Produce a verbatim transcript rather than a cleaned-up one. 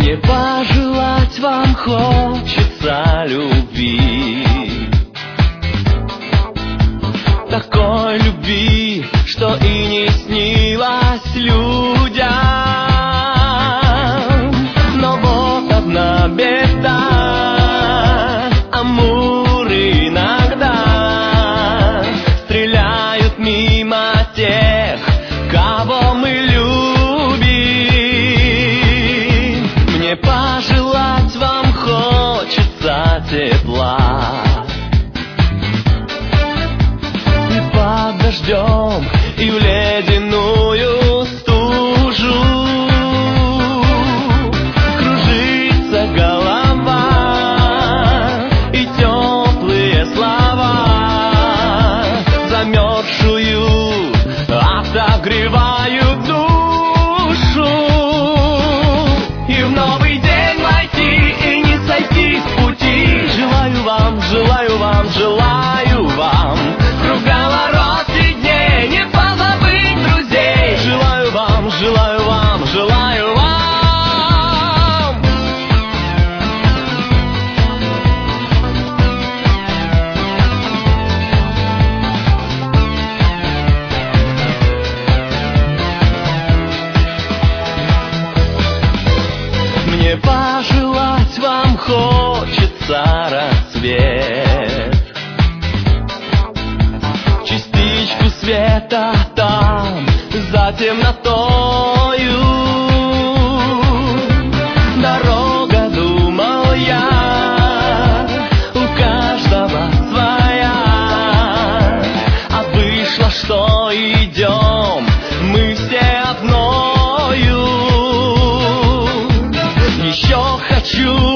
Мне пожелать вам хочется любви, такой любви, что и не снилась людям. Но вот одна беда: Амур иногда стреляют мимо тех, кого мы любим. Мне пожелать вам хочется тепла, и под дождем, и в ледяную стужу кружится голова, и теплые слова замерзшую отогревают душу. И в новый день войти и не сойти с пути. Желаю вам, желаю вам, желаю вам круговорот и дней, не позабыть друзей. Желаю вам, желаю вам, желаю вам. Мне пожелать вам хочется рассвет, частичку света там за темнотою. Дорога, думал я, у каждого своя, а вышло, что идем мы все одною. Еще хочу